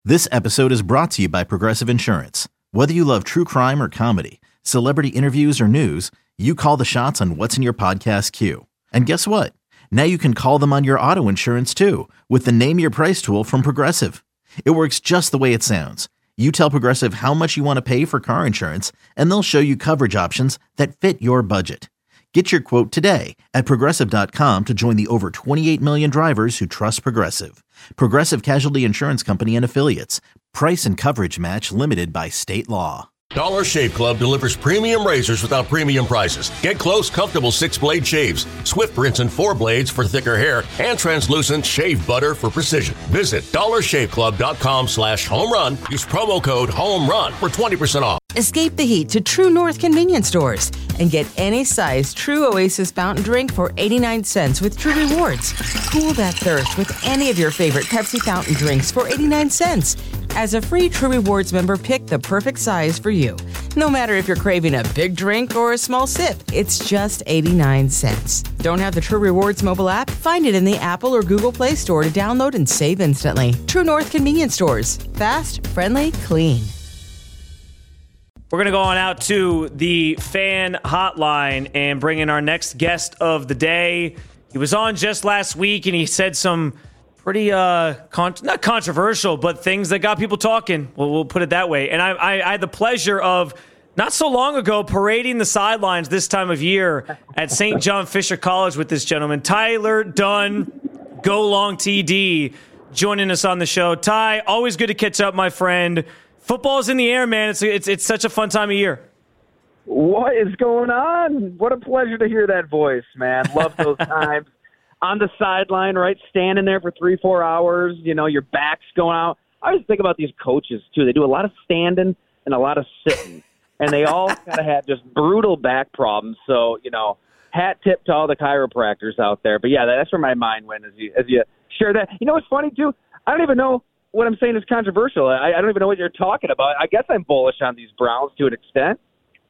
This episode is brought to you by Progressive Insurance. Whether you love true crime or comedy, celebrity interviews or news, you call the shots on what's in your podcast queue. And guess what? Now you can call them on your auto insurance too with the Name Your Price tool from Progressive. It works just the way it sounds. You tell Progressive how much you want to pay for car insurance, and they'll show you coverage options that fit your budget. Get your quote today at Progressive.com to join the over 28 million drivers who trust Progressive. Progressive Casualty Insurance Company and Affiliates. Price and coverage match limited by state law. Dollar Shave Club delivers premium razors without premium prices. Get close, comfortable 6-blade shaves, Swift rinse and 4 blades for thicker hair, and translucent shave butter for precision. Visit dollarshaveclub.com/home-run. Use promo code HOME-RUN for 20% off. Escape the heat to True North convenience stores and get any size True Oasis fountain drink for 89 cents with True Rewards. Cool that thirst with any of your favorite Pepsi fountain drinks for 89 cents. As a free True Rewards member, pick the perfect size for you. No matter if you're craving a big drink or a small sip, it's just 89 cents. Don't have the True Rewards mobile app? Find it in the Apple or Google Play Store to download and save instantly. True North convenience stores. Fast, friendly, clean. We're going to go on out to the fan hotline and bring in our next guest of the day. He was on just last week, and he said some pretty, not controversial, but things that got people talking. We'll put it that way. And I had the pleasure of, not so long ago, parading the sidelines this time of year at St. John Fisher College with this gentleman, Tyler Dunne, Go Long TD, joining us on the show. Ty, always good to catch up, my friend. Football's in the air, man. It's such a fun time of year. What is going on? What a pleasure to hear that voice, man. Love those times. On the sideline, right, standing there for 3-4 hours, you know, your back's going out. I always think about these coaches, too. They do a lot of standing and a lot of sitting, and they all kind of have just brutal back problems. So, you know, hat tip to all the chiropractors out there. But, yeah, that's where my mind went as you share that. You know what's funny, too? I don't even know what I'm saying is controversial. I don't even know what you're talking about. I guess I'm bullish on these Browns to an extent.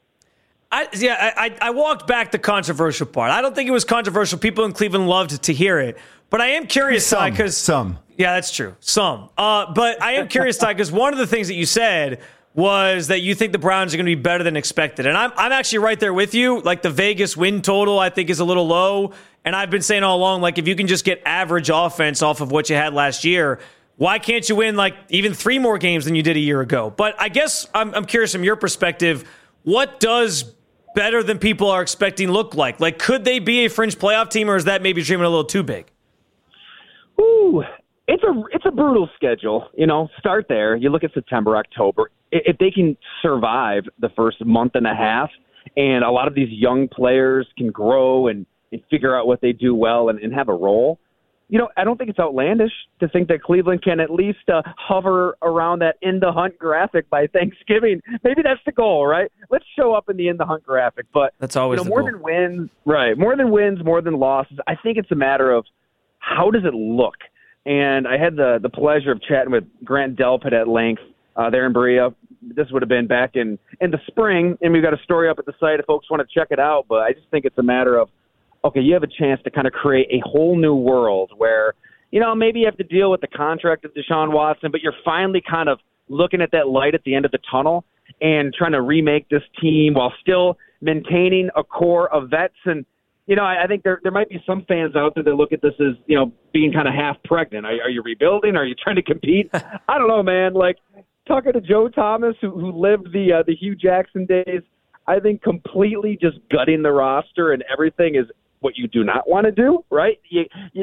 I walked back the controversial part. I don't think it was controversial. People in Cleveland loved to hear it. But I am curious, Ty, because some. Yeah, that's true. Some. But I am curious, Ty, because one of the things that you said was that you think the Browns are going to be better than expected. And I'm actually right there with you. Like, the Vegas win total, I think, is a little low. And I've been saying all along, like, if you can just get average offense off of what you had last year, why can't you win, like, even 3 more games than you did a year ago? But I guess I'm curious from your perspective, what does better than people are expecting look like? Like, could they be a fringe playoff team, or is that maybe dreaming a little too big? Ooh, it's a brutal schedule. You know, start there. You look at September, October. If they can survive the first month and a half, and a lot of these young players can grow and figure out what they do well and have a role, you know, I don't think it's outlandish to think that Cleveland can at least hover around that in the hunt graphic by Thanksgiving. Maybe that's the goal, right? Let's show up in the hunt graphic. But that's always more than wins, right? More than wins, more than losses. I think it's a matter of how does it look. And I had the pleasure of chatting with Grant Delpit at length there in Berea. This would have been back in the spring, and we've got a story up at the site if folks want to check it out. But I just think it's a matter of, okay, you have a chance to kind of create a whole new world where, you know, maybe you have to deal with the contract of Deshaun Watson, but you're finally kind of looking at that light at the end of the tunnel and trying to remake this team while still maintaining a core of vets. And, you know, I think there might be some fans out there that look at this as, you know, being kind of half pregnant. Are you rebuilding? Are you trying to compete? I don't know, man. Like, talking to Joe Thomas, who lived the Hugh Jackson days, I think completely just gutting the roster and everything is what you do not want to do, right? You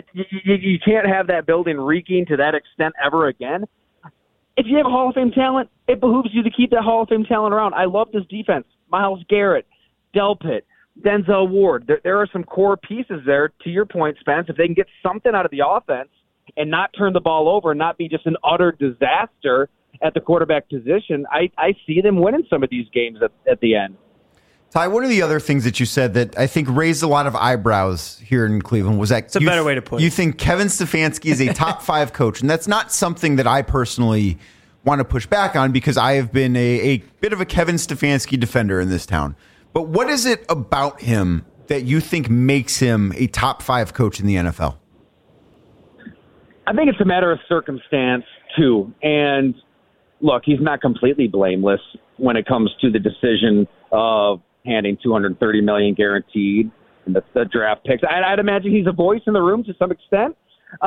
can't have that building reeking to that extent ever again. If you have Hall of Fame talent, it behooves you to keep that Hall of Fame talent around. I love this defense. Myles Garrett, Delpit, Denzel Ward. There are some core pieces there, to your point, Spence. If they can get something out of the offense and not turn the ball over and not be just an utter disaster at the quarterback position, I see them winning some of these games at the end. Ty, one of the other things that you said that I think raised a lot of eyebrows here in Cleveland was that it's a better way to put it. You think Kevin Stefanski is a top 5 coach, and that's not something that I personally want to push back on because I have been a bit of a Kevin Stefanski defender in this town. But what is it about him that you think makes him a top 5 coach in the NFL? I think it's a matter of circumstance, too. And look, he's not completely blameless when it comes to the decision of handing $230 million guaranteed and the draft picks. I'd imagine he's a voice in the room to some extent.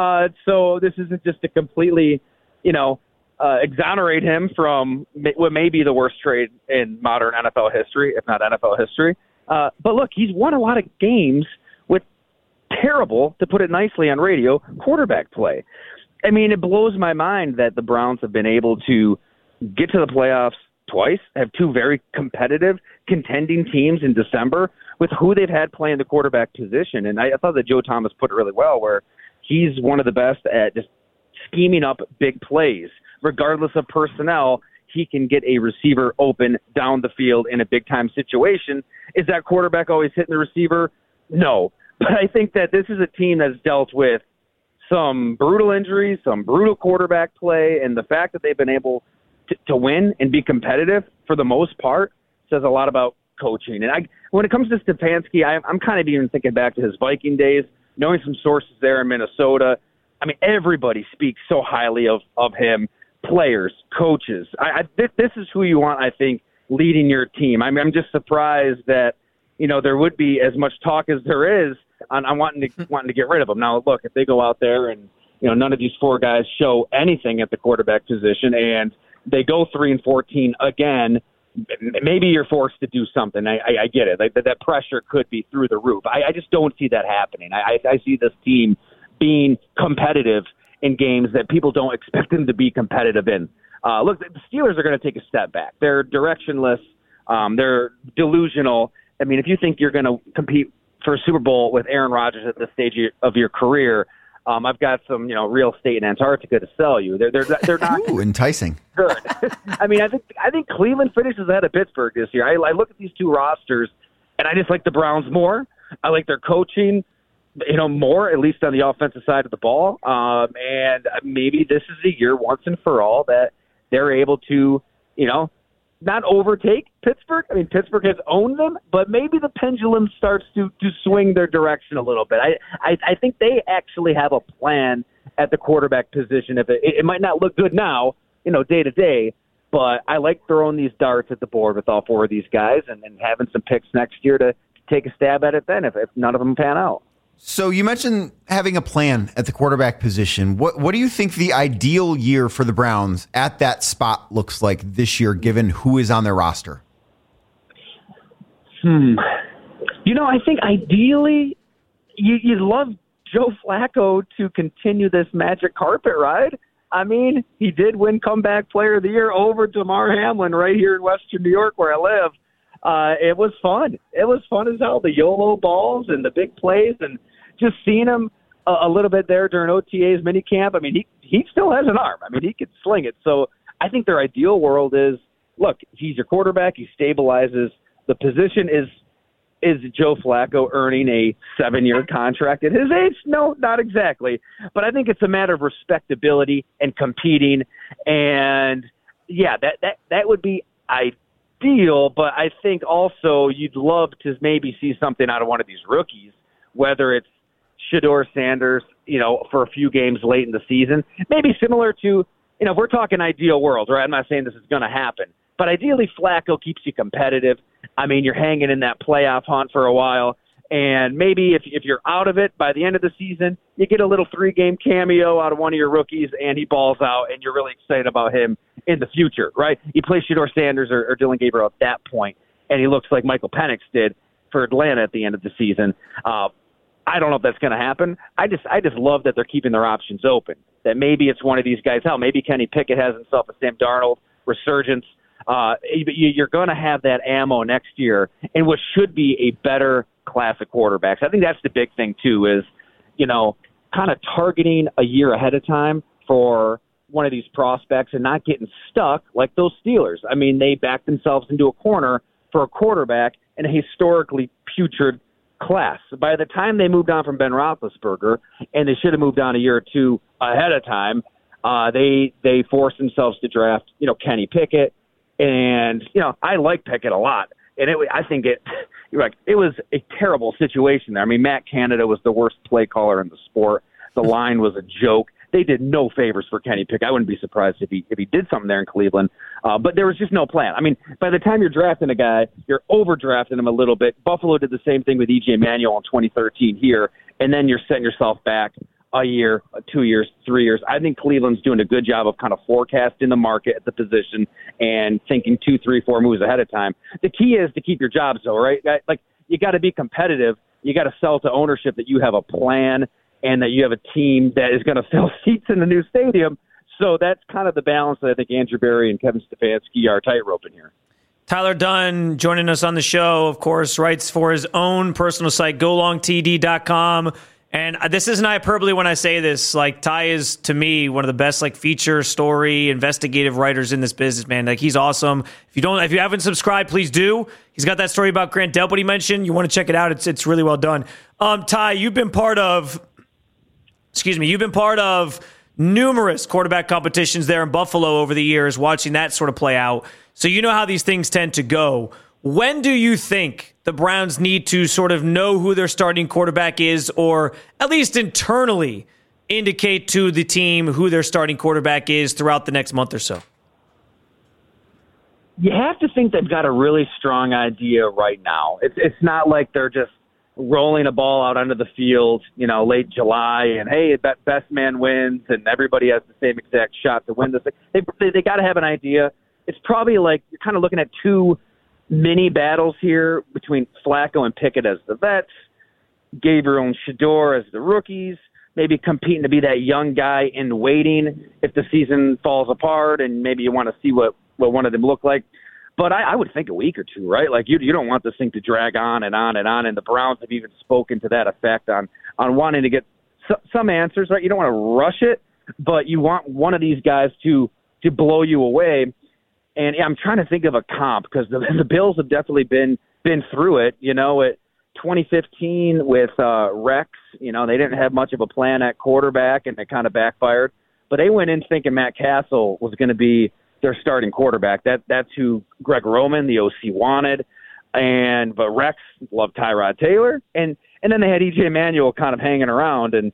So this isn't just to completely, exonerate him from what may be the worst trade in modern NFL history, if not NFL history. But look, he's won a lot of games with terrible, to put it nicely on radio, quarterback play. I mean, it blows my mind that the Browns have been able to get to the playoffs twice, have two very competitive, contending teams in December with who they've had playing the quarterback position. And I thought that Joe Thomas put it really well, where he's one of the best at just scheming up big plays. Regardless of personnel, he can get a receiver open down the field in a big-time situation. Is that quarterback always hitting the receiver? No. But I think that this is a team that's dealt with some brutal injuries, some brutal quarterback play, and the fact that they've been able to win and be competitive for the most part says a lot about coaching. And when it comes to Stefanski, I'm kind of even thinking back to his Viking days, knowing some sources there in Minnesota. I mean, everybody speaks so highly of him, players, coaches. This is who you want, I think, leading your team. I mean, I'm just surprised that, there would be as much talk as there is on wanting to get rid of him. Now, look, if they go out there and, none of these four guys show anything at the quarterback position and they go 3-14 again, maybe you're forced to do something. I get it. That pressure could be through the roof. I just don't see that happening. I see this team being competitive in games that people don't expect them to be competitive in. Look, the Steelers are going to take a step back. They're directionless. They're delusional. I mean, if you think you're going to compete for a Super Bowl with Aaron Rodgers at this stage of your career, I've got some, real estate in Antarctica to sell you. They're not Ooh, enticing. Good. I mean, I think Cleveland finishes ahead of Pittsburgh this year. I look at these two rosters, and I just like the Browns more. I like their coaching, more, at least on the offensive side of the ball. And maybe this is the year once and for all that they're able to, not overtake Pittsburgh. I mean, Pittsburgh has owned them, but maybe the pendulum starts to swing their direction a little bit. I think they actually have a plan at the quarterback position. If it might not look good now, day to day, but I like throwing these darts at the board with all four of these guys and having some picks next year to take a stab at it then if none of them pan out. So you mentioned having a plan at the quarterback position. What do you think the ideal year for the Browns at that spot looks like this year, given who is on their roster? I think ideally you'd love Joe Flacco to continue this magic carpet ride. I mean, he did win Comeback Player of the Year over Damar Hamlin right here in Western New York where I live. It was fun. It was fun as hell. The YOLO balls and the big plays and just seeing him a little bit there during OTA's minicamp. I mean, he still has an arm. I mean, he could sling it. So I think their ideal world is, look, he's your quarterback. He stabilizes. The position is Joe Flacco earning a 7-year contract at his age? No, not exactly. But I think it's a matter of respectability and competing. And, yeah, that would be ideal, but I think also you'd love to maybe see something out of one of these rookies, whether it's Shedeur Sanders, for a few games late in the season, maybe similar to, if we're talking ideal world, right? I'm not saying this is going to happen, but ideally Flacco keeps you competitive. I mean, you're hanging in that playoff hunt for a while, and maybe if you're out of it by the end of the season, you get a little 3-game cameo out of one of your rookies, and he balls out, and you're really excited about him in the future, right? You play Shedeur Sanders or Dylan Gabriel at that point, and he looks like Michael Penix did for Atlanta at the end of the season. I don't know if that's going to happen. I just love that they're keeping their options open, that maybe it's one of these guys. Hell, maybe Kenny Pickett has himself a Sam Darnold resurgence. You're going to have that ammo next year in what should be a better class of quarterbacks. I think that's the big thing, too, is, kind of targeting a year ahead of time for one of these prospects and not getting stuck like those Steelers. I mean, they backed themselves into a corner for a quarterback in a historically putrid class. By the time they moved on from Ben Roethlisberger, and they should have moved on a year or two ahead of time, they forced themselves to draft, Kenny Pickett. And, I like Pickett a lot. And I think it was a terrible situation there. I mean, Matt Canada was the worst play caller in the sport. The line was a joke. they did no favors for Kenny Pickett. I wouldn't be surprised if he did something there in Cleveland. But there was just no plan. I mean, by the time you're drafting a guy, you're overdrafting him a little bit. Buffalo did the same thing with EJ Manuel in 2013 here, and then you're setting yourself back a year, 2 years, 3 years. I think Cleveland's doing a good job of kind of forecasting the market at the position and thinking 2, 3, 4 moves ahead of time. The key is to keep your jobs, though, right? Like, you got to be competitive. You got to sell to ownership that you have a plan and that you have a team that is going to fill seats in the new stadium. So that's kind of the balance that I think Andrew Berry and Kevin Stefanski are tightroping here. Tyler Dunne joining us on the show, of course, writes for his own personal site, golongtd.com. And this isn't hyperbole when I say this. Like, Ty is, to me, one of the best feature story investigative writers in this business, man. Like, he's awesome. If you haven't subscribed, please do. He's got that story about Grant Delpit he mentioned. You want to check it out. It's really well done. Ty, you've been part of numerous quarterback competitions there in Buffalo over the years, watching that sort of play out. So you know how these things tend to go. When do you think the Browns need to sort of know who their starting quarterback is, or at least internally indicate to the team who their starting quarterback is throughout the next month or so? You have to think they've got a really strong idea right now. It's not like they're just rolling a ball out onto the field, late July, and hey, best man wins, and everybody has the same exact shot to win this thing. They got to have an idea. It's probably like you're kind of looking at two mini battles here between Flacco and Pickett as the vets, Gabriel and Shador as the rookies, maybe competing to be that young guy in waiting if the season falls apart and maybe you want to see what one of them look like. But I would think a week or two, right? Like you don't want this thing to drag on and on and on. And the Browns have even spoken to that effect on wanting to get some answers, right? You don't want to rush it, but you want one of these guys to blow you away. And I'm trying to think of a comp because the Bills have definitely been through it. At 2015 with Rex, they didn't have much of a plan at quarterback, and it kind of backfired. But they went in thinking Matt Castle was going to be their starting quarterback. That's who Greg Roman, the OC, wanted. But Rex loved Tyrod Taylor, and then they had EJ Manuel kind of hanging around, and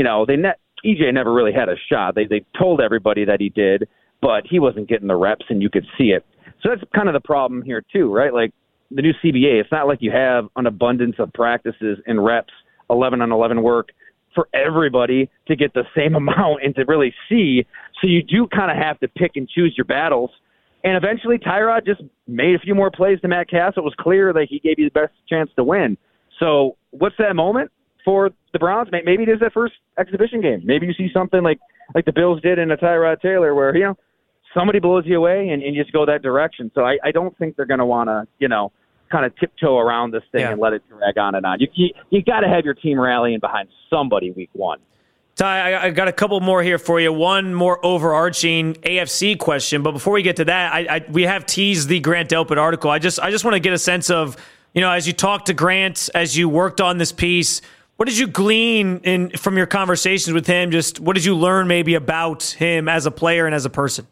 EJ never really had a shot. They told everybody that he did, but he wasn't getting the reps, and you could see it. So that's kind of the problem here too, right? Like the new CBA, it's not like you have an abundance of practices and reps, 11-on-11 work for everybody to get the same amount and to really see. So you do kind of have to pick and choose your battles. And eventually Tyrod just made a few more plays to Matt Castle. It was clear that he gave you the best chance to win. So what's that moment for the Browns? Maybe it is that first exhibition game. Maybe you see something like the Bills did in a Tyrod Taylor where, somebody blows you away and you just go that direction. So I don't think they're going to want to, kind of tiptoe around this thing and let it drag on and on. You got to have your team rallying behind somebody week one. Ty, I got a couple more here for you. One more overarching AFC question, but before we get to that, we have teased the Grant Delpit article. I just want to get a sense of, as you talked to Grant, as you worked on this piece, what did you glean from your conversations with him? Just what did you learn maybe about him as a player and as a person?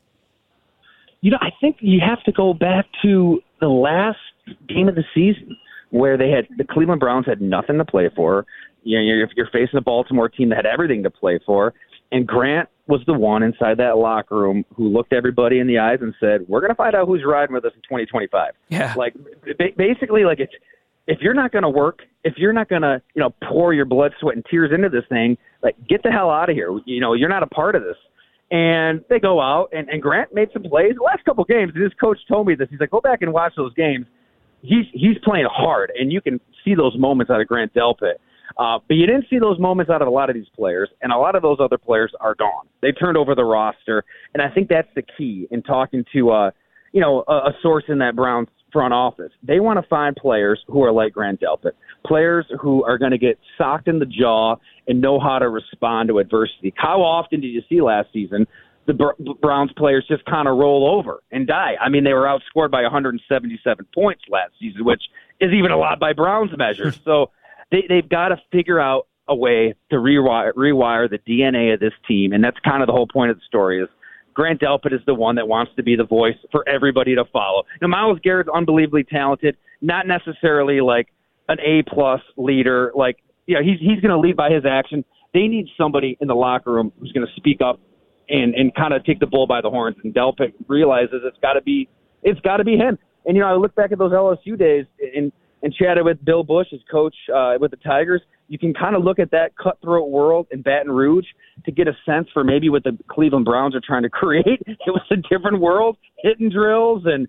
I think you have to go back to the last game of the season where the Cleveland Browns had nothing to play for. You're facing a Baltimore team that had everything to play for, and Grant was the one inside that locker room who looked everybody in the eyes and said, "We're going to find out who's riding with us in 2025." Yeah. Like basically, like if you're not going to work, if you're not going to pour your blood, sweat, and tears into this thing, like get the hell out of here. You're not a part of this. And they go out, and Grant made some plays. The last couple of games, his coach told me this. He's like, go back and watch those games. He's playing hard, and you can see those moments out of Grant Delpit. But you didn't see those moments out of a lot of these players, and a lot of those other players are gone. They turned over the roster, and I think that's the key in talking to a source in that Browns front office. They want to find players who are like Grant Delpit, players who are going to get socked in the jaw and know how to respond to adversity. How often did you see last season the Browns players just kind of roll over and die? I mean, they were outscored by 177 points last season, which is even a lot by Browns measures. So they've got to figure out a way to rewire the DNA of this team, and that's kind of the whole point of the story is Grant Delpit is the one that wants to be the voice for everybody to follow. Now, Myles Garrett's unbelievably talented, not necessarily like an A-plus leader. Like, he's going to lead by his action. they need somebody in the locker room who's going to speak up and kind of take the bull by the horns. And Delpit realizes it's got to be him. And, I look back at those LSU days and chatted with Bill Bush, his coach with the Tigers. You can kind of look at that cutthroat world in Baton Rouge to get a sense for maybe what the Cleveland Browns are trying to create. It was a different world, hitting drills. And,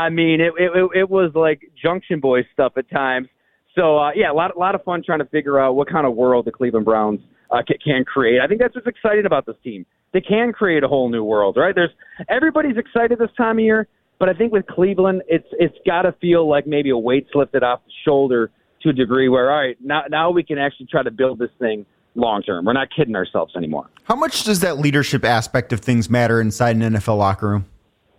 it was like Junction Boy stuff at times. So, a lot of fun trying to figure out what kind of world the Cleveland Browns can create. I think that's what's exciting about this team. They can create a whole new world, right? Everybody's excited this time of year, but I think with Cleveland, it's got to feel like maybe a weight's lifted off the shoulder to a degree where, all right, now we can actually try to build this thing long term. We're not kidding ourselves anymore. How much does that leadership aspect of things matter inside an NFL locker room?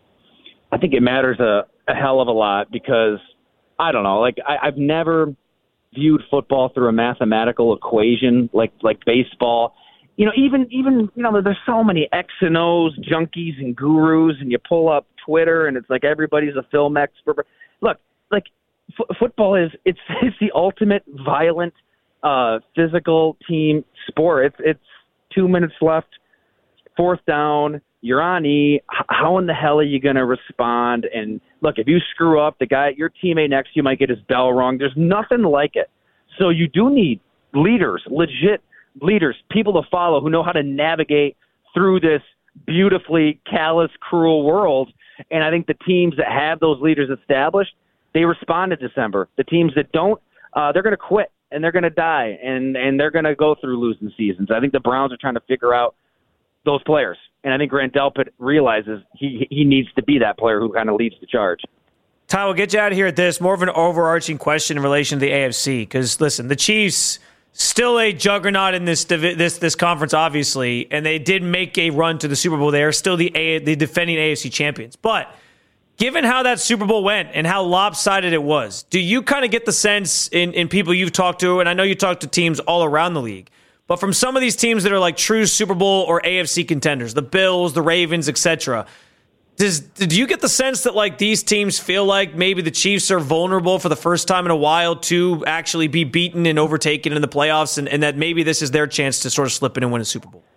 I think it matters a hell of a lot because, I don't know, like I've never viewed football through a mathematical equation like baseball. Even there's so many X and O's, junkies and gurus, and you pull up Twitter and it's like everybody's a film expert. Look, like football it's the ultimate violent, physical team sport. It's 2 minutes left, fourth down, you're on E. How in the hell are you going to respond? And look, if you screw up, your teammate next to you might get his bell rung. There's nothing like it. So you do need leaders, legit leaders, people to follow who know how to navigate through this beautifully callous, cruel world. And I think the teams that have those leaders established, they respond in December. The teams that don't, they're going to quit and they're going to die and they're going to go through losing seasons. I think the Browns are trying to figure out those players. And I think Grant Delpit realizes he needs to be that player who kind of leads the charge. Ty, we'll get you out of here at this. More of an overarching question in relation to the AFC. Because, listen, the Chiefs, still a juggernaut in this conference, obviously. And they did make a run to the Super Bowl. They are still the defending AFC champions. But given how that Super Bowl went and how lopsided it was, do you kind of get the sense in people you've talked to, and I know you talk to teams all around the league, but from some of these teams that are like true Super Bowl or AFC contenders, the Bills, the Ravens, etc., do you get the sense that like these teams feel like maybe the Chiefs are vulnerable for the first time in a while to actually be beaten and overtaken in the playoffs, and that maybe this is their chance to sort of slip in and win a Super Bowl?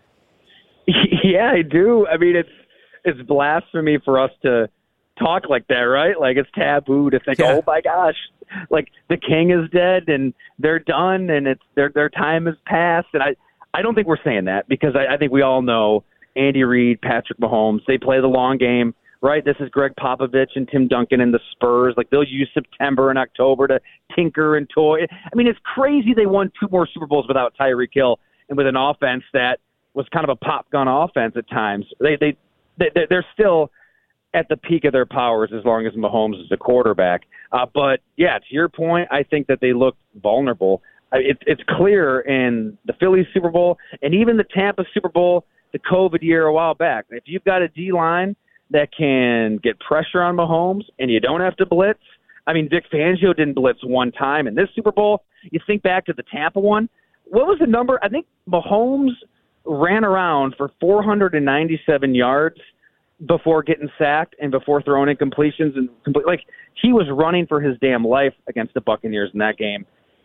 Yeah, I do. I mean, it's blasphemy for us to talk like that, right? Like it's taboo to think, oh my gosh, like the king is dead and they're done and it's their time has passed. And I don't think we're saying that because I think we all know Andy Reid, Patrick Mahomes, they play the long game, right? This is Greg Popovich and Tim Duncan and the Spurs. Like they'll use September and October to tinker and toy. I mean, it's crazy they won 2 more Super Bowls without Tyreek Hill and with an offense that was kind of a pop gun offense at times. They're still at the peak of their powers as long as Mahomes is the quarterback. But, yeah, to your point, I think that they look vulnerable. It's clear in the Phillies Super Bowl and even the Tampa Super Bowl, the COVID year a while back. If you've got a D-line that can get pressure on Mahomes and you don't have to blitz, I mean, Vic Fangio didn't blitz one time in this Super Bowl. You think back to the Tampa one. What was the number? I think Mahomes ran around for 497 yards before getting sacked and before throwing incompletions and like he was running for his damn life against the Buccaneers in that game.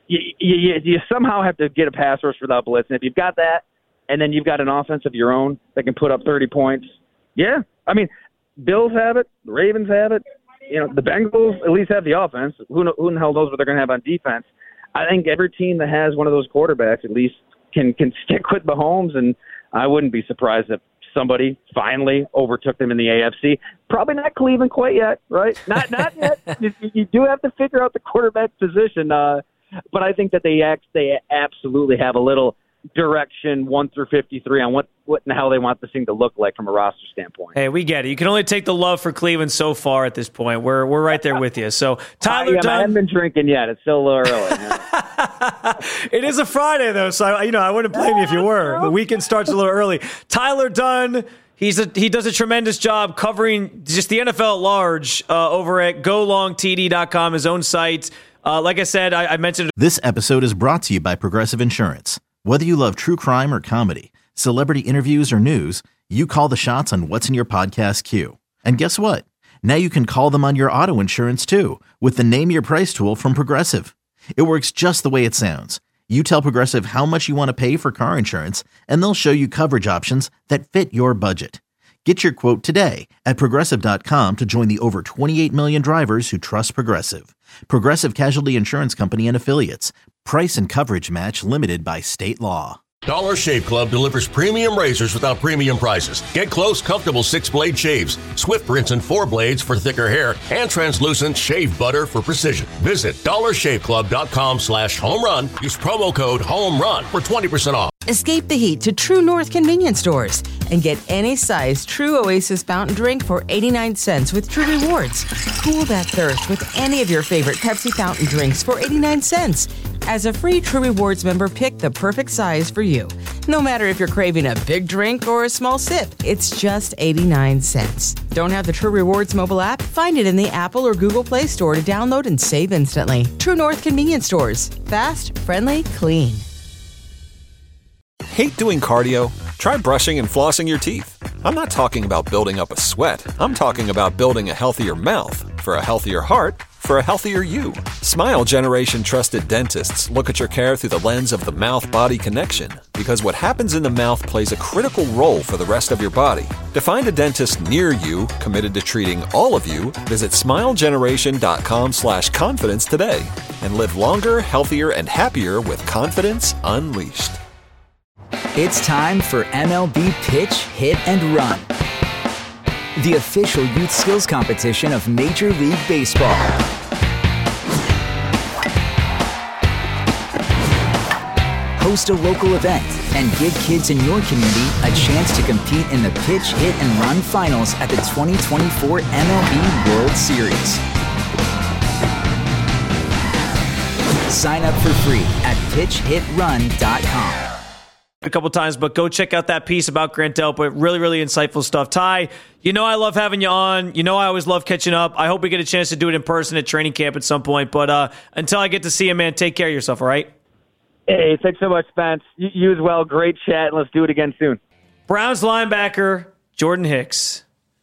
You somehow have to get a pass rush without blitz, and if you've got that, and then you've got an offense of your own that can put up 30 points, yeah. I mean, Bills have it, the Ravens have it. The Bengals at least have the offense. Who in the hell knows what they're going to have on defense? I think every team that has one of those quarterbacks at least can stick with Mahomes, and I wouldn't be surprised if somebody finally overtook them in the AFC. Probably not Cleveland quite yet, right? Not yet. You do have to figure out the quarterback position, but I think that they absolutely have a little direction 1 through 53 on what in the hell they want this thing to look like from a roster standpoint. Hey, we get it. You can only take the love for Cleveland so far at this point. We're right there with you. So Tyler Dunne, I haven't been drinking yet. It's still a little early. It is a Friday though, so I wouldn't blame you if you were. The weekend starts a little early. Tyler Dunne, he does a tremendous job covering just the NFL at large over at golongtd.com, his own site. Like I said, I mentioned this episode is brought to you by Progressive Insurance. Whether you love true crime or comedy, celebrity interviews or news, you call the shots on what's in your podcast queue. And guess what? Now you can call them on your auto insurance too with the Name Your Price tool from Progressive. It works just the way it sounds. You tell Progressive how much you want to pay for car insurance, and they'll show you coverage options that fit your budget. Get your quote today at Progressive.com to join the over 28 million drivers who trust Progressive. Progressive Casualty Insurance Company and Affiliates. Price and coverage match limited by state law. Dollar Shave Club delivers premium razors without premium prices. Get close, comfortable 6-blade shaves, Swift rinse and 4 blades for thicker hair, and translucent shave butter for precision. Visit dollarshaveclub.com/home run. Use promo code HOMERUN for 20% off. Escape the heat to True North convenience stores and get any size True Oasis fountain drink for 89 cents with True Rewards. Cool that thirst with any of your favorite Pepsi fountain drinks for 89 cents. As a free True Rewards member, pick the perfect size for you. No matter if you're craving a big drink or a small sip, it's just 89 cents. Don't have the True Rewards mobile app? Find it in the Apple or Google Play Store to download and save instantly. True North convenience stores. Fast, friendly, clean. Hate doing cardio? Try brushing and flossing your teeth. I'm not talking about building up a sweat. I'm talking about building a healthier mouth for a healthier heart for a healthier you. Smile Generation trusted dentists look at your care through the lens of the mouth-body connection, because what happens in the mouth plays a critical role for the rest of your body. To find a dentist near you committed to treating all of you, visit smilegeneration.com/confidence today and live longer, healthier, and happier with confidence unleashed. It's time for MLB Pitch, Hit, and Run, the official youth skills competition of Major League Baseball. Host a local event and give kids in your community a chance to compete in the Pitch, Hit, and Run finals at the 2024 MLB World Series. Sign up for free at pitchhitrun.com. A couple times, but go check out that piece about Grant Delpit. Really, really insightful stuff. Ty, you know I love having you on. You know I always love catching up. I hope we get a chance to do it in person at training camp at some point. But until I get to see you, man, take care of yourself, all right? Hey, thanks so much, Spence. You as well. Great chat, and let's do it again soon. Browns linebacker Jordan Hicks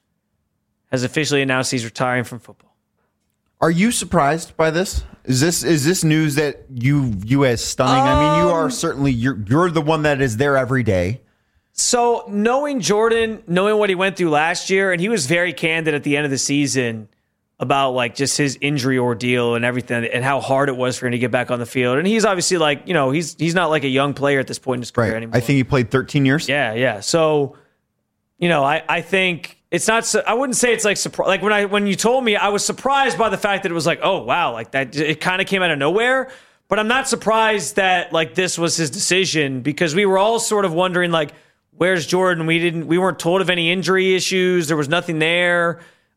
has officially announced he's retiring from football. Are you surprised by this? Is this news that you view as stunning? I mean, you are certainly you're the one that is there every day. So knowing Jordan, knowing what he went through last year, and he was very candid at the end of the season about like just his injury ordeal and everything, and how hard it was for him to get back on the field. And he's obviously like, you know, he's not like a young player at this point in his career anymore. I think he played 13 years. Yeah. So, you know, I think it's not. I wouldn't say it's like surprise. Like when you told me, I was surprised by the fact that it was like, oh wow, like that. It kind of came out of nowhere. But I'm not surprised that like this was his decision, because we were all sort of wondering like, where's Jordan? We weren't told of any injury issues. There was nothing there.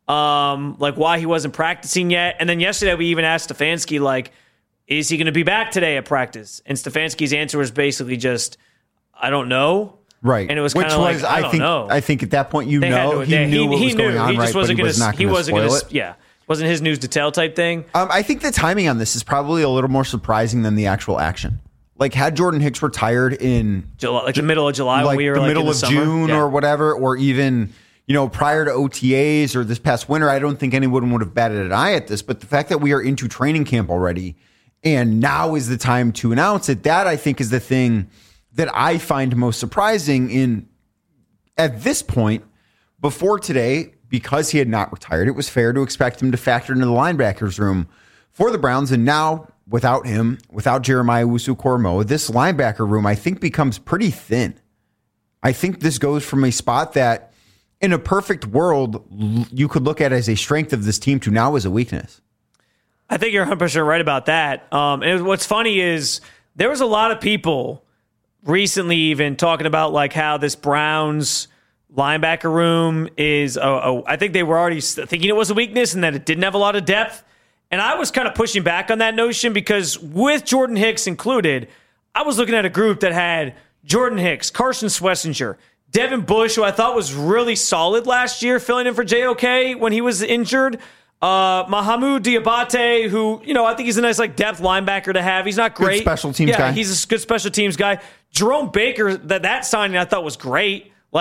Like why he wasn't practicing yet. And then yesterday we even asked Stefanski, like, is he going to be back today at practice? And Stefanski's answer was basically just, I don't know. Right. And it was kind of like, I don't know. I think at that point, he knew what was going on, he just wasn't going to, he wasn't going to spoil it. Yeah. Wasn't his news to tell type thing. I think the timing on this is probably a little more surprising than the actual action. Like, had Jordan Hicks retired in July, like the middle of July, like when we were the like middle in the of summer, June or whatever, or even, you know, prior to OTAs or this past winter, I don't think anyone would have batted an eye at this. But the fact that we are into training camp already and now is the time to announce it, that I think is the thing that I find most surprising at this point. Before today, because he had not retired, it was fair to expect him to factor into the linebackers room for the Browns. And now, without him, without Jeremiah Owusu-Koramoah, this linebacker room, I think, becomes pretty thin. I think this goes from a spot that, in a perfect world, you could look at as a strength of this team to now as a weakness. I think you're 100% right about that. And what's funny is there was a lot of people recently even talking about like how this Browns linebacker room is, I think they were already thinking it was a weakness and that it didn't have a lot of depth. And I was kind of pushing back on that notion, because with Jordan Hicks included, I was looking at a group that had Jordan Hicks, Carson Schlesinger, Devin Bush, who I thought was really solid last year, filling in for JOK when he was injured. Mahamoud Diabate, who, you know, I think he's a nice like depth linebacker to have. He's not great. Good special teams guy. He's a good special teams guy. Jerome Baker, that signing I thought was great. Like,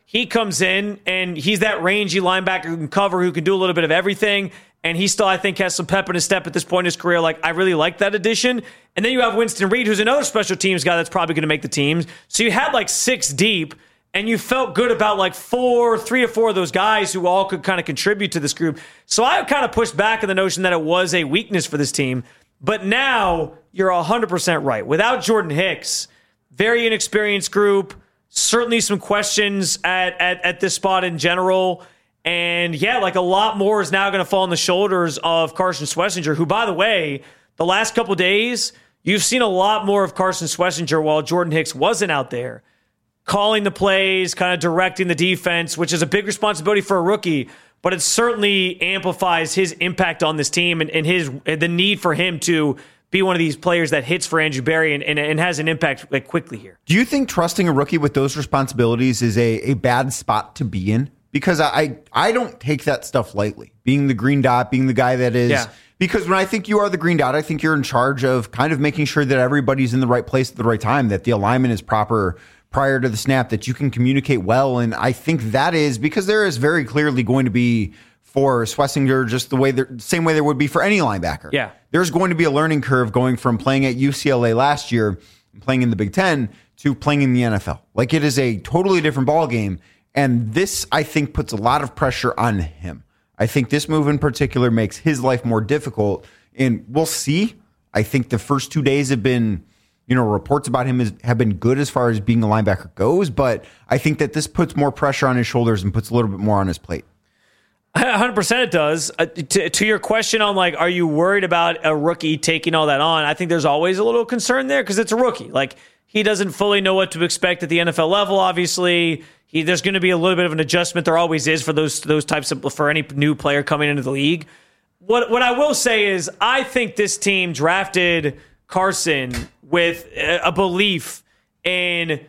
he comes in and he's that rangy linebacker who can cover, who can do a little bit of everything. And he still, I think, has some pep in his step at this point in his career. Like, I really like that addition. And then you have Winston Reed, who's another special teams guy that's probably going to make the teams. So you had like 6 deep, and you felt good about like 3 or 4 of those guys who all could kind of contribute to this group. So I kind of pushed back on the notion that it was a weakness for this team. But now you're 100% right. Without Jordan Hicks, very inexperienced group, certainly some questions at this spot in general. And yeah, like a lot more is now going to fall on the shoulders of Carson Schlesinger, who, by the way, the last couple of days, you've seen a lot more of Carson Schlesinger while Jordan Hicks wasn't out there, calling the plays, kind of directing the defense, which is a big responsibility for a rookie, but it certainly amplifies his impact on this team and the need for him to be one of these players that hits for Andrew Berry and has an impact like quickly here. Do you think trusting a rookie with those responsibilities is a bad spot to be in? Because I don't take that stuff lightly. Being the green dot, being the guy that is. Yeah. Because when I think you are the green dot, I think you're in charge of kind of making sure that everybody's in the right place at the right time, that the alignment is proper prior to the snap, that you can communicate well. And I think that is because there is very clearly going to be for Schlesinger just the same way there would be for any linebacker. Yeah. There's going to be a learning curve going from playing at UCLA last year, playing in the Big Ten, to playing in the NFL. Like, it is a totally different ball game. And this, I think, puts a lot of pressure on him. I think this move in particular makes his life more difficult. And we'll see. I think the first 2 days have been, reports about him have been good as far as being a linebacker goes. But I think that this puts more pressure on his shoulders and puts a little bit more on his plate. 100% it does. To your question on, like, are you worried about a rookie taking all that on? I think there's always a little concern there because it's a rookie. Like, he doesn't fully know what to expect at the NFL level, obviously. There's going to be a little bit of an adjustment. There always is for those types of, for any new player coming into the league. What I will say is I think this team drafted Carson with a belief in,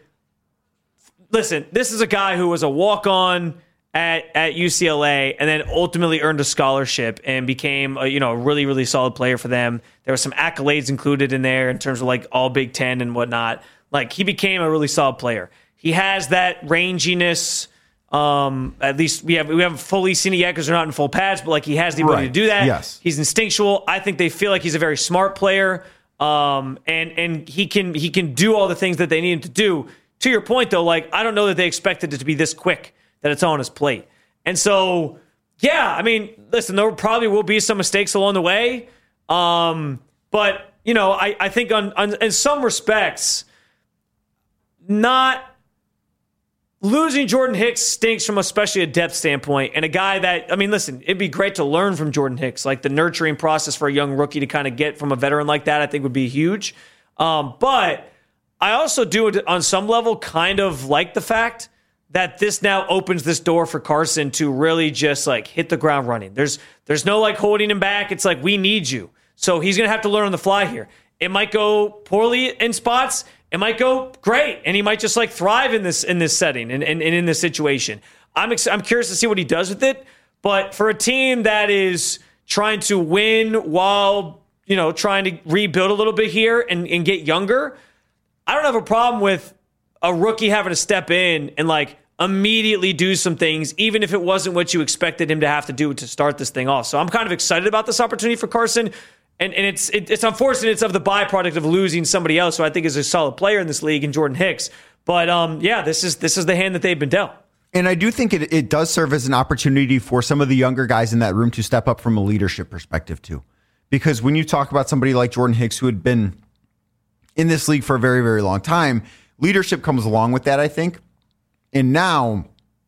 listen, this is a guy who was a walk-on at UCLA and then ultimately earned a scholarship and became a really, really solid player for them. There were some accolades included in there in terms of like all Big Ten and whatnot. Like, he became a really solid player. He has that ranginess. At least we haven't fully seen it yet because they're not in full pads, but like, he has the ability to do that. Yes. He's instinctual. I think they feel like he's a very smart player. And he can do all the things that they need him to do. To your point though, like, I don't know that they expected it to be this quick that it's on his plate. And so, yeah, I mean, listen, there probably will be some mistakes along the way. But I think on in some respects, not losing Jordan Hicks stinks from especially a depth standpoint, and a guy that, I mean, listen, it'd be great to learn from Jordan Hicks. Like, the nurturing process for a young rookie to kind of get from a veteran like that, I think would be huge. But I also do, on some level, kind of like the fact that this now opens this door for Carson to really just like hit the ground running. There's no like holding him back. It's like, we need you. So he's going to have to learn on the fly here. It might go poorly in spots. It might go great, and he might just like thrive in this setting and in this situation. I'm curious to see what he does with it. But for a team that is trying to win while trying to rebuild a little bit here and get younger, I don't have a problem with a rookie having to step in and like immediately do some things, even if it wasn't what you expected him to have to do to start this thing off. So I'm kind of excited about this opportunity for Carson. And it's unfortunate it's of the byproduct of losing somebody else who I think is a solid player in this league in Jordan Hicks. But this is the hand that they've been dealt. And I do think it does serve as an opportunity for some of the younger guys in that room to step up from a leadership perspective too. Because when you talk about somebody like Jordan Hicks, who had been in this league for a very, very long time, leadership comes along with that, I think. And now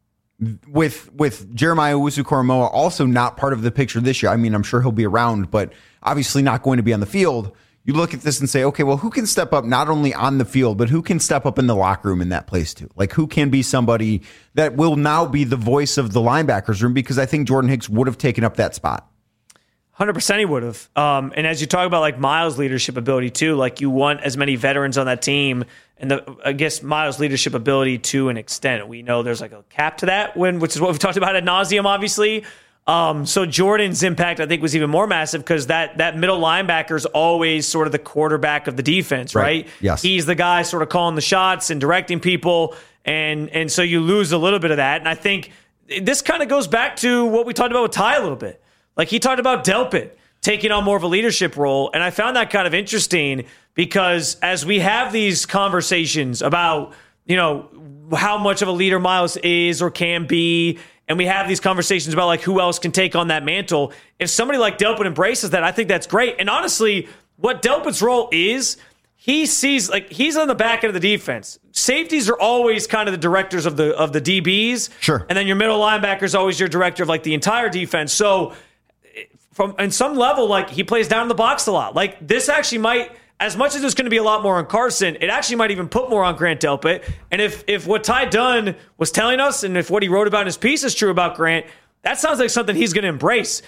with Jeremiah Owusu-Koramoah also not part of the picture this year. I mean, I'm sure he'll be around, but obviously not going to be on the field. You look at this and say, okay, well, who can step up not only on the field, but who can step up in the locker room in that place too? Like, who can be somebody that will now be the voice of the linebackers room? Because I think Jordan Hicks would have taken up that spot. 100% he would have. And as you talk about like Miles' leadership ability too, like, you want as many veterans on that team, and I guess Miles' leadership ability to an extent. We know there's like a cap to that, which is what we've talked about ad nauseum, obviously. So Jordan's impact, I think, was even more massive because that middle linebacker is always sort of the quarterback of the defense, right? Yes. He's the guy sort of calling the shots and directing people. And so you lose a little bit of that. And I think this kind of goes back to what we talked about with Ty a little bit. Like he talked about Delpit taking on more of a leadership role. And I found that kind of interesting because as we have these conversations about, how much of a leader Miles is or can be, and we have these conversations about like who else can take on that mantle, if somebody like Delpit embraces that, I think that's great. And honestly, what Delpit's role is, he sees like he's on the back end of the defense. Safeties are always kind of the directors of the DBs. Sure. And then your middle linebacker is always your director of like the entire defense. So from in some level, like he plays down in the box a lot. Like this actually might, as much as there's going to be a lot more on Carson, it actually might even put more on Grant Delpit. And if what Ty Dunn was telling us, and if what he wrote about in his piece is true about Grant, that sounds like something he's going to embrace.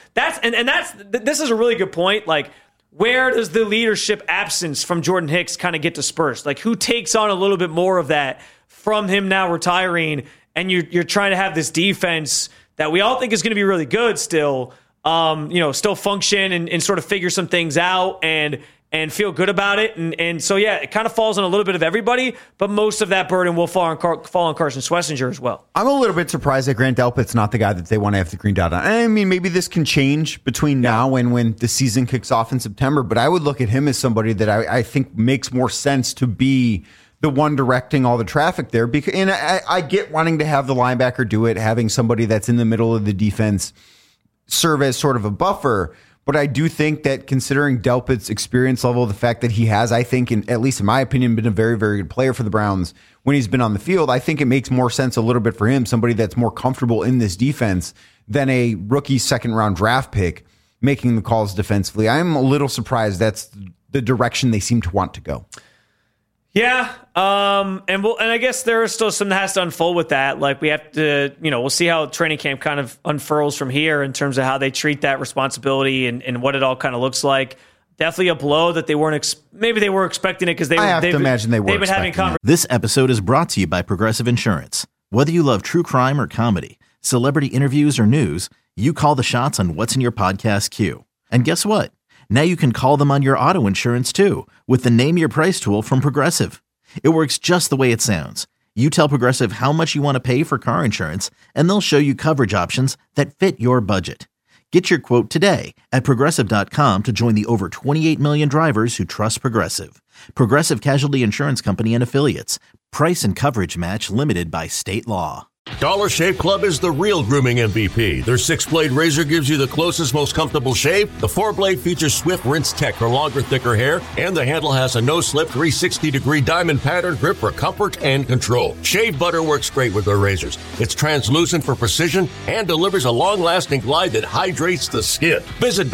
This is a really good point. Like, where does the leadership absence from Jordan Hicks kind of get dispersed? Like, who takes on a little bit more of that from him now retiring? And you're trying to have this defense that we all think is going to be really good still, still function and sort of figure some things out and feel good about it. And so, yeah, it kind of falls on a little bit of everybody, but most of that burden will fall on Carson Schlesinger as well. I'm a little bit surprised that Grant Delpit's not the guy that they want to have the green dot on. I mean, maybe this can change between now and when the season kicks off in September, but I would look at him as somebody that I think makes more sense to be the one directing all the traffic there. And I get wanting to have the linebacker do it, having somebody that's in the middle of the defense serve as sort of a buffer. But I do think that considering Delpit's experience level, the fact that he has, I think, at least in my opinion, been a very, very good player for the Browns when he's been on the field, I think it makes more sense a little bit for him, somebody that's more comfortable in this defense than a rookie second-round draft pick making the calls defensively. I'm a little surprised that's the direction they seem to want to go. Yeah, and I guess there is still something that has to unfold with that. Like we have to, we'll see how training camp kind of unfurls from here in terms of how they treat that responsibility and what it all kind of looks like. Definitely a blow that they weren't. Maybe they were expecting it because they. I have to imagine they were. They've been having conversations. This episode is brought to you by Progressive Insurance. Whether you love true crime or comedy, celebrity interviews or news, you call the shots on what's in your podcast queue. And guess what? Now you can call them on your auto insurance too with the Name Your Price tool from Progressive. It works just the way it sounds. You tell Progressive how much you want to pay for car insurance, and they'll show you coverage options that fit your budget. Get your quote today at Progressive.com to join the over 28 million drivers who trust Progressive. Progressive Casualty Insurance Company and Affiliates. Price and coverage match limited by state law. Dollar Shave Club is the real grooming MVP. Their 6-blade razor gives you the closest, most comfortable shave. The 4-blade features Swift Rinse Tech for longer, thicker hair, and the handle has a no-slip 360-degree diamond pattern grip for comfort and control. Shave butter works great with their razors. It's translucent for precision and delivers a long-lasting glide that hydrates the skin. Visit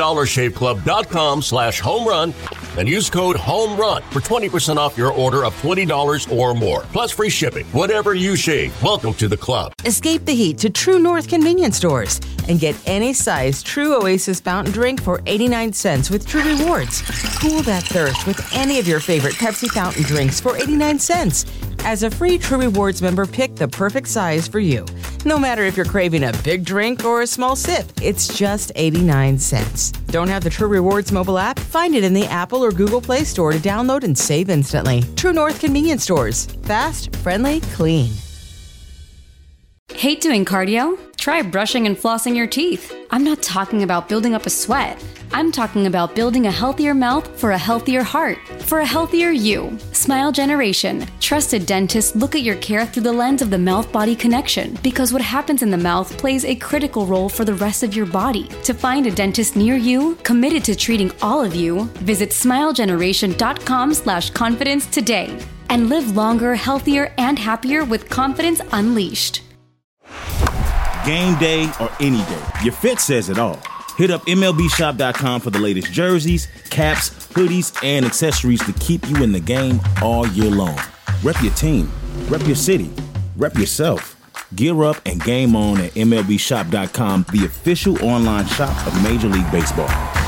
DollarShaveClub.com/homerun and use code HOMERUN for 20% off your order of $20 or more. Plus free shipping. Whatever you shave, welcome to the club. Escape the heat to True North convenience stores and get any size True Oasis fountain drink for 89 cents with True Rewards. Cool that thirst with any of your favorite Pepsi fountain drinks for 89 cents. As a free True Rewards member, pick the perfect size for you. No matter if you're craving a big drink or a small sip, it's just 89 cents. Don't have the True Rewards mobile app? Find it in the Apple or Google Play Store to download and save instantly. True North convenience stores. Fast, friendly, clean. Hate doing cardio? Try brushing and flossing your teeth. I'm not talking about building up a sweat. I'm talking about building a healthier mouth for a healthier heart, for a healthier you. Smile Generation. Trusted dentists look at your care through the lens of the mouth-body connection because what happens in the mouth plays a critical role for the rest of your body. To find a dentist near you, committed to treating all of you, visit smilegeneration.com/confidence today and live longer, healthier, and happier with confidence unleashed. Game day or any day, your fit says it all. Hit up MLBshop.com for the latest jerseys, caps, hoodies, and accessories to keep you in the game all year long. Rep your team, rep your city, rep yourself. Gear up and game on at MLBshop.com, the official online shop of Major League Baseball.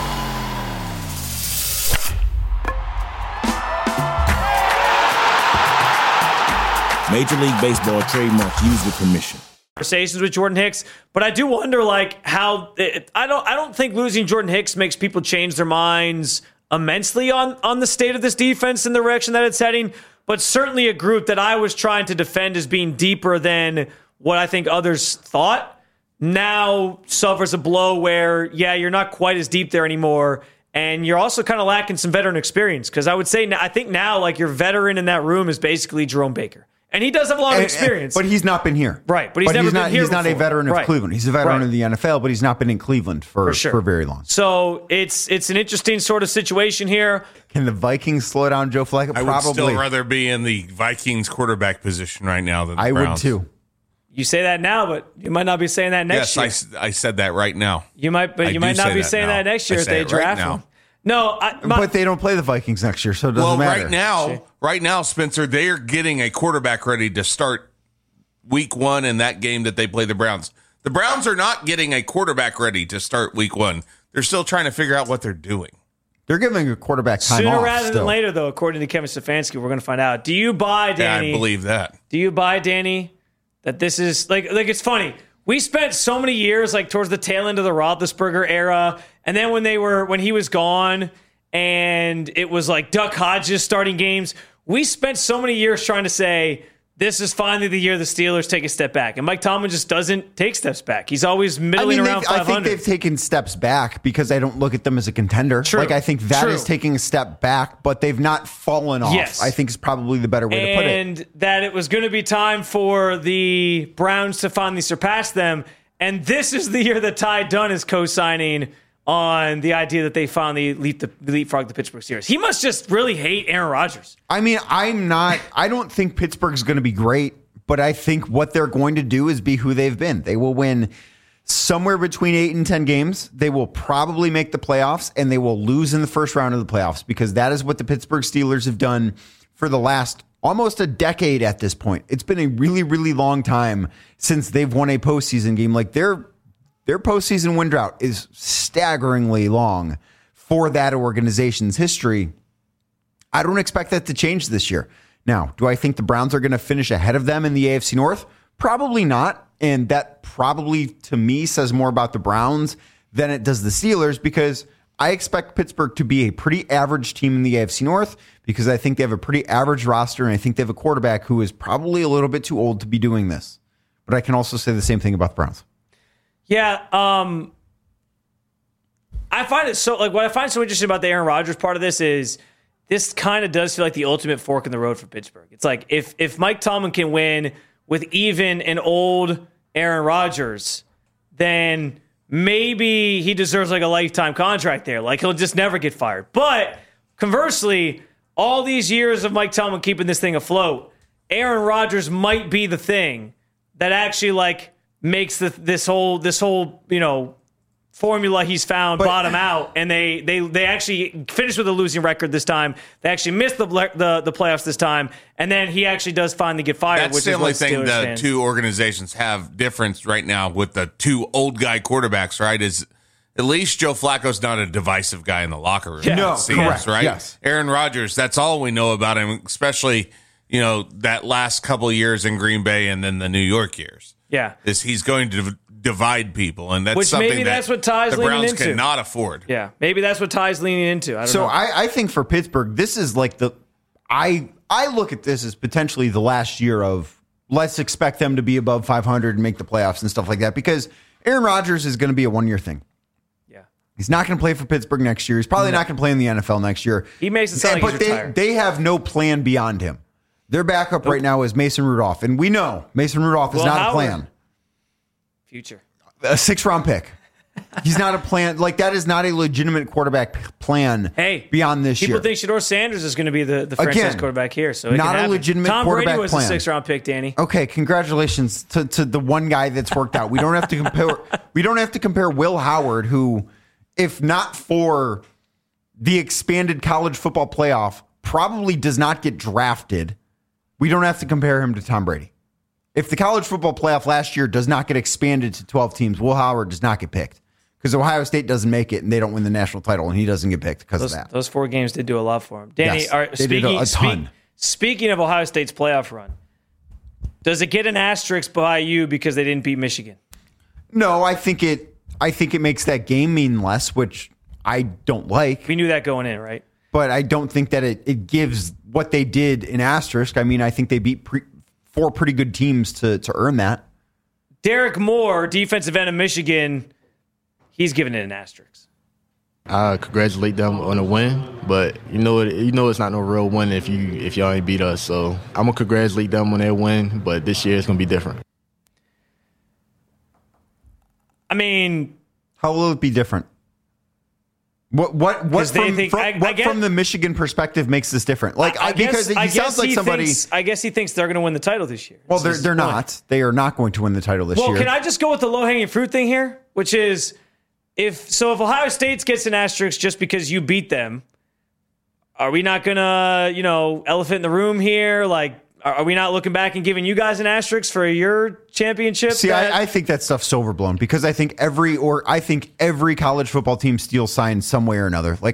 Major League Baseball trademark used with permission. Conversations with Jordan Hicks, but I do wonder how I don't think losing Jordan Hicks makes people change their minds immensely on the state of this defense and the direction that it's heading. but certainly a group that I was trying to defend as being deeper than what I think others thought, now suffers a blow where, you're not quite as deep there anymore. And you're also kind of lacking some veteran experience. Because I would say, I think now, like, your veteran in that room is basically Jerome Baker. And he does have a lot of experience. But he's not been here. Right. But he's never been here. He's not a veteran of Cleveland. He's a veteran of the NFL, but he's not been in Cleveland for very long. So it's an interesting sort of situation here. Can the Vikings slow down Joe Flacco? I would still rather be in the Vikings quarterback position right now than the Browns. I would too. You say that now, but you might not be saying that next year. Yes, I said that right now. You might, but you might not be saying that next year if they draft him. No, but they don't play the Vikings next year, so it doesn't matter. Right now, Spencer, they are getting a quarterback ready to start week 1 in that game that they play the Browns. The Browns are not getting a quarterback ready to start week 1. They're still trying to figure out what they're doing. They're giving a quarterback time sooner off rather still. than later, though. According to Kevin Stefanski, we're going to find out. Do you buy, Danny? Yeah, I believe that. Do you buy, Danny, that this is like it's funny? We spent so many years like towards the tail end of the Roethlisberger era, and then when he was gone. And it was like Duck Hodges starting games. We spent so many years trying to say, this is finally the year the Steelers take a step back. And Mike Tomlin just doesn't take steps back. He's always middling around 500. I think they've taken steps back because I don't look at them as a contender. True. Like, I think that is taking a step back, but they've not fallen off. Yes. I think is probably the better way to put it. And that it was going to be time for the Browns to finally surpass them. And this is the year that Ty Dunn is co-signing on the idea that they finally leapfrog the Pittsburgh Steelers. He must just really hate Aaron Rodgers. I mean, I don't think Pittsburgh's going to be great, but I think what they're going to do is be who they've been. They will win somewhere between 8 and 10 games. They will probably make the playoffs, and they will lose in the first round of the playoffs because that is what the Pittsburgh Steelers have done for the last almost a decade at this point. It's been a really, really long time since they've won a postseason game. Like, their postseason win drought is staggeringly long for that organization's history. I don't expect that to change this year. Now, do I think the Browns are going to finish ahead of them in the AFC North? Probably not. And that probably, to me, says more about the Browns than it does the Steelers because I expect Pittsburgh to be a pretty average team in the AFC North because I think they have a pretty average roster and I think they have a quarterback who is probably a little bit too old to be doing this. But I can also say the same thing about the Browns. Yeah, I find it so what I find so interesting about the Aaron Rodgers part of this is this kind of does feel like the ultimate fork in the road for Pittsburgh. It's like if Mike Tomlin can win with even an old Aaron Rodgers, then maybe he deserves like a lifetime contract there. Like he'll just never get fired. But conversely, all these years of Mike Tomlin keeping this thing afloat, Aaron Rodgers might be the thing that actually like makes this whole formula he's found bottom out, and they actually finished with a losing record this time. They actually missed the playoffs this time, and then he actually does finally get fired. That's the only thing the two organizations have difference right now with the two old guy quarterbacks, right? Is at least Joe Flacco's not a divisive guy in the locker room. Yeah. No, correct. Right? Yes. Aaron Rodgers, that's all we know about him, especially that last couple of years in Green Bay and then the New York years. Yeah, he's going to divide people, and that's which something maybe that's what Ty's the leaning Browns into. Cannot afford. Yeah, maybe that's what Ty's leaning into. I don't know. I think for Pittsburgh, this is like I look at this as potentially the last year of let's expect them to be above 500 and make the playoffs and stuff like that because Aaron Rodgers is going to be a 1-year thing. Yeah, he's not going to play for Pittsburgh next year. He's probably not going to play in the NFL next year. He makes it sound like he's retired. They have no plan beyond him. Their backup right now is Mason Rudolph, and we know Mason Rudolph is not a plan. Future. A 6th-round pick. He's not a plan. Like, that is not a legitimate quarterback plan beyond this year. People think Shedeur Sanders is going to be the franchise quarterback here. So not a legitimate quarterback plan. Tom Brady was a 6th-round pick, Danny. Okay, congratulations to the one guy that's worked out. We don't have to compare. We don't have to compare Will Howard, who, if not for the expanded college football playoff, probably does not get drafted. We don't have to compare him to Tom Brady. If the college football playoff last year does not get expanded to 12 teams, Will Howard does not get picked because Ohio State doesn't make it and they don't win the national title and he doesn't get picked because of that. Those 4 games did do a lot for him. Danny, yes, they did a ton. Speaking of Ohio State's playoff run, does it get an asterisk by you because they didn't beat Michigan? No, I think it makes that game mean less, which I don't like. We knew that going in, right? but I don't think that it gives what they did an asterisk. I mean, I think they beat 4 pretty good teams to earn that. Derek Moore, defensive end of Michigan, he's giving it an asterisk. I congratulate them on a win, but you know it's not no real win if y'all ain't beat us. So I'm gonna congratulate them on their win, but this year it's gonna be different. I mean, how will it be different? What from the Michigan perspective makes this different? Because he sounds like somebody. I guess he thinks they're going to win the title this year. Well, they're not. They are not going to win the title this year. Well, can I just go with the low-hanging fruit thing here, which is if Ohio State gets an asterisk just because you beat them, are we not going to elephant in the room here? Like, are we not looking back and giving you guys an asterisk for your championship? See, I think that stuff's overblown because I think every college football team steals signs some way or another. Like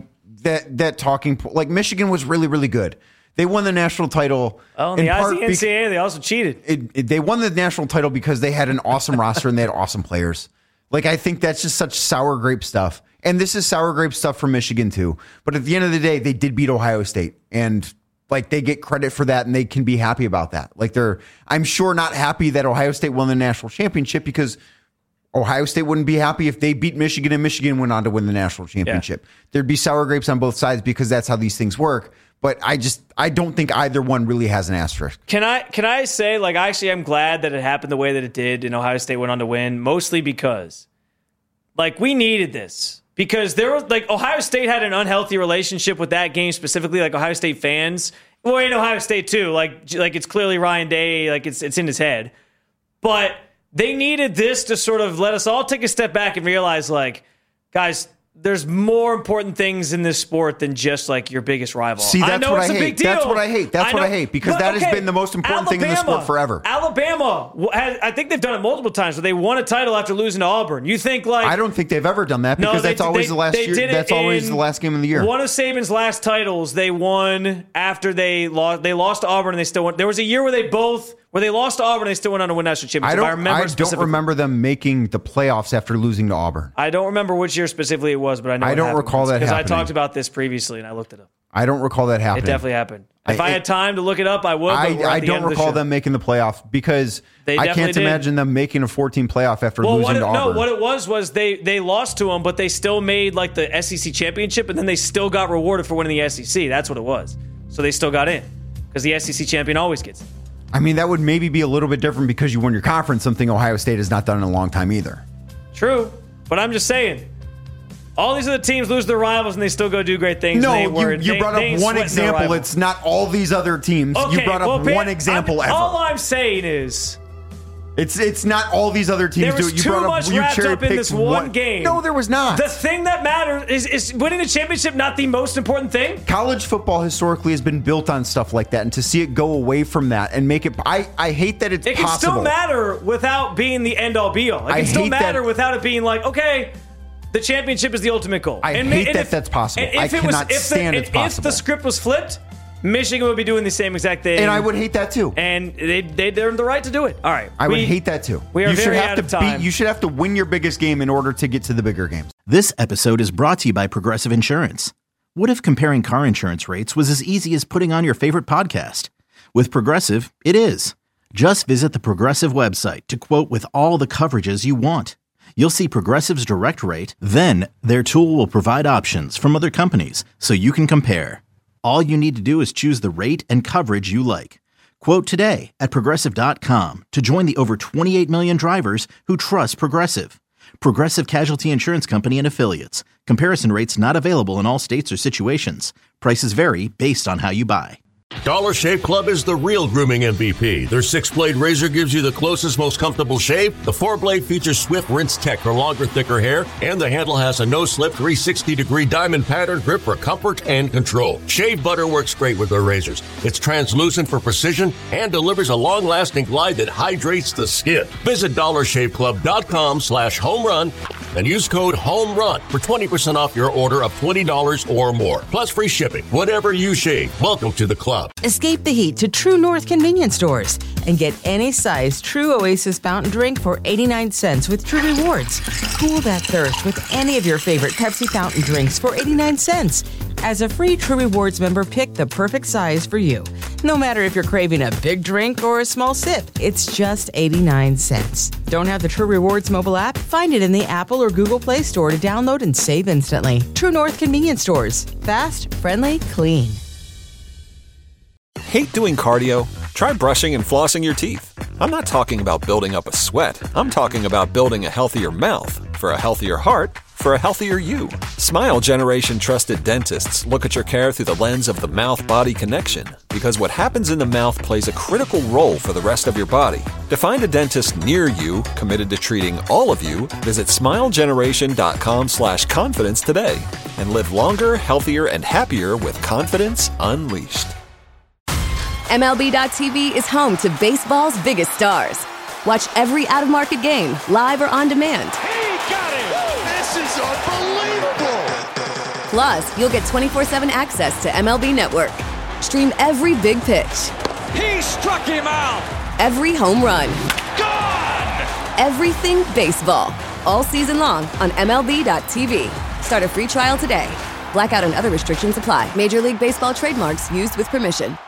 that talking like Michigan was really, really good. They won the national title. Oh, in the NCAA, they also cheated. They won the national title because they had an awesome roster and they had awesome players. Like, I think that's just such sour grape stuff. And this is sour grape stuff for Michigan too. But at the end of the day, they did beat Ohio State, and like they get credit for that and they can be happy about that. Like I'm sure not happy that Ohio State won the national championship because Ohio State wouldn't be happy if they beat Michigan and Michigan went on to win the national championship. Yeah. There'd be sour grapes on both sides because that's how these things work. But I don't think either one really has an asterisk. Can I say, like, actually I'm glad that it happened the way that it did and Ohio State went on to win, mostly because like we needed this. Because there was like Ohio State had an unhealthy relationship with that game specifically, like Ohio State fans. Well, in Ohio State too, like it's clearly Ryan Day, like it's in his head. But they needed this to sort of let us all take a step back and realize, like, guys, there's more important things in this sport than just like your biggest rival. See, that's what I hate. That's what I hate. That's what I hate because that has been the most important thing in the sport forever. Alabama, I think they've done it multiple times, but they won a title after losing to Auburn. You think like I don't think they've ever done that because that's always the last year. That's always the last game of the year. One of Saban's last titles, they won after they lost. They lost to Auburn and they still won. There was a year where they lost to Auburn and they still went on to win national championship. I don't remember them making the playoffs after losing to Auburn. I don't remember which year specifically it was, but I know I don't recall that happening. Because I talked about this previously and I looked it up. I don't recall that happening. It definitely happened. If I had time to look it up, I would. I don't recall them making the playoff because I can't imagine them making a 14 playoff after losing to Auburn. No, what it was they lost to them, but they still made like the SEC championship, and then they still got rewarded for winning the SEC. That's what it was. So they still got in because the SEC champion always gets in. I mean, that would maybe be a little bit different because you won your conference, something Ohio State has not done in a long time either. True, but I'm just saying. All these other teams lose their rivals and they still go do great things. No, you brought up one example. It's not all these other teams. Okay, you brought up one example ever. All I'm saying is... It's not all these other teams do it. You brought up, you wrapped up in this one game. No, there was not. The thing that matters is winning the championship not the most important thing? College football historically has been built on stuff like that, and to see it go away from that and make it... I hate that it's possible. It can still matter without being the end-all, be-all. It can still matter without it being like, okay... The championship is the ultimate goal. I hate that that's possible. I cannot stand it's possible. If the script was flipped, Michigan would be doing the same exact thing. And I would hate that too. And they'd earn the right to do it. All right. I would hate that too. We are very out of time. You should have to win your biggest game in order to get to the bigger games. This episode is brought to you by Progressive Insurance. What if comparing car insurance rates was as easy as putting on your favorite podcast? With Progressive, it is. Just visit the Progressive website to quote with all the coverages you want. You'll see Progressive's direct rate, then their tool will provide options from other companies so you can compare. All you need to do is choose the rate and coverage you like. Quote today at Progressive.com to join the over 28 million drivers who trust Progressive. Progressive Casualty Insurance Company and Affiliates. Comparison rates not available in all states or situations. Prices vary based on how you buy. Dollar Shave Club is the real grooming MVP. Their 6-blade razor gives you the closest, most comfortable shave. The 4-blade features Swift Rinse Tech for longer, thicker hair, and the handle has a no-slip 360-degree diamond pattern grip for comfort and control. Shave butter works great with their razors. It's translucent for precision and delivers a long-lasting glide that hydrates the skin. Visit DollarShaveClub.com/homerun and use code HOMERUN for 20% off your order of $20 or more. Plus free shipping. Whatever you shave, welcome to the club. Escape the heat to True North convenience stores and get any size True Oasis fountain drink for 89 cents with True Rewards. Cool that thirst with any of your favorite Pepsi fountain drinks for 89 cents. As a free True Rewards member, pick the perfect size for you. No matter if you're craving a big drink or a small sip, it's just 89 cents. Don't have the True Rewards mobile app? Find it in the Apple or Google Play Store to download and save instantly. True North Convenience Stores. Fast, friendly, clean. Hate doing cardio? Try brushing and flossing your teeth. I'm not talking about building up a sweat. I'm talking about building a healthier mouth for a healthier heart for a healthier you. Smile Generation trusted dentists look at your care through the lens of the mouth-body connection, because what happens in the mouth plays a critical role for the rest of your body. To find a dentist near you committed to treating all of you, visit smilegeneration.com/confidence today and live longer, healthier, and happier with confidence unleashed. MLB.tv is home to baseball's biggest stars. Watch every out-of-market game, live or on demand. This is unbelievable! Plus, you'll get 24/7 access to MLB Network. Stream every big pitch. He struck him out! Every home run. Gone! Everything baseball. All season long on MLB.tv. Start a free trial today. Blackout and other restrictions apply. Major League Baseball trademarks used with permission.